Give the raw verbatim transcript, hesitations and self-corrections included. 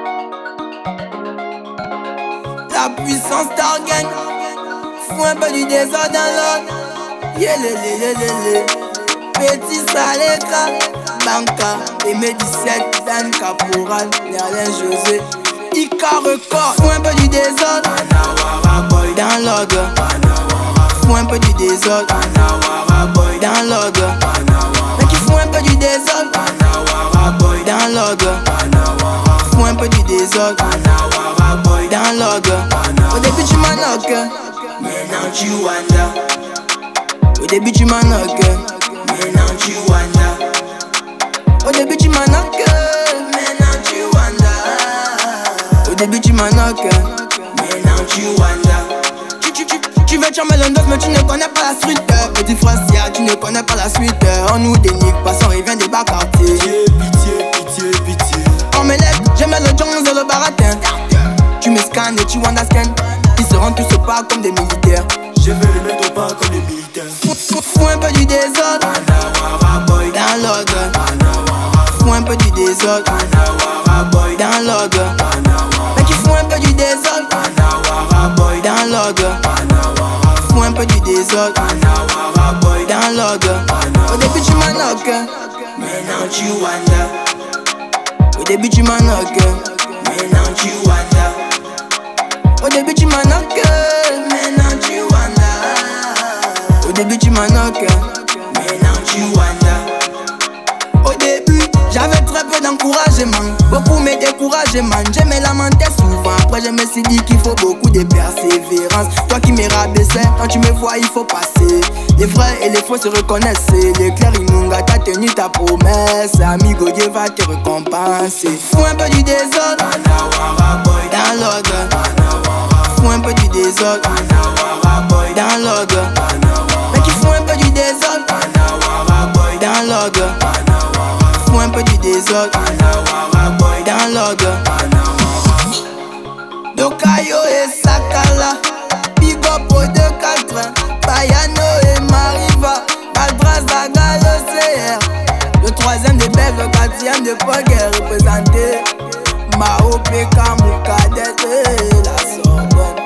La puissance d'Argan, fous un peu du désordre dans l'ordre. Yélélélélélé, Petit Saleka, Banca, Aimé dix-sept, Dan Caporal, Merlin José, Ika Record. Fous un peu du désordre dans l'ordre. Fous un peu du désordre dans l'ordre. Mais qui font un peu du désordre dans l'ordre. Fous un peu du désordre dans l'ordre. Au début tu m'anoques, maintenant tu wanda. Au début tu m'anoques, maintenant tu wanda. Au début tu m'anoques, maintenant tu wanda. Au début tu m'anoques, maintenant tu wanda. Tu, tu, tu, tu veux charmer le dos mais tu ne connais pas la suite. Petit frère, tu ne connais pas la suite. On nous dénique, passant il vient des bas quartiers. Pitié, pitié, pitié. On me lève, j'aime le Jones et le baratin. Tu me scannes et tu wanda scan. Ils se rendent tous au pas comme des militaires. Je vais les mettre au pas comme des militaires. Fous un peu du désordre dans l'ordre. Fous un peu du désordre dans l'ordre. Mais qui font un peu du désordre dans l'ordre. Fous un peu du désordre dans l'ordre. Au début tu m'anoques, maintenant tu wanda. Au début tu m'anoques, maintenant tu wanda. Au début tu m'anoques, maintenant tu wanda. Au début tu m'anoques, maintenant tu wanda. Au début j'avais très peu d'encouragement, beaucoup me décourageaient man. Je me lamentais souvent, après je me suis dit qu'il faut beaucoup de persévérance. Toi qui me rabaissais, quand tu me vois il faut passer. Les vrais et les faux se reconnaissent. L'éclair Inunga t'as tenu ta promesse. Amigo Dieu va te récompenser. Fous un peu du désordre dans l'ordre. Fous un peu du désordre dans l'ordre. Mais qui font un peu du désordre dans l'ordre. Fous un peu du désordre dans l'ordre. Dokayo et Sakala, Big Up au deux quatre, Bayano et Mariva, Aldras Daga le C R. Le troisième de Bev, le quatrième de Poguer représenté Mao P K Moukadette et la Sorbonne.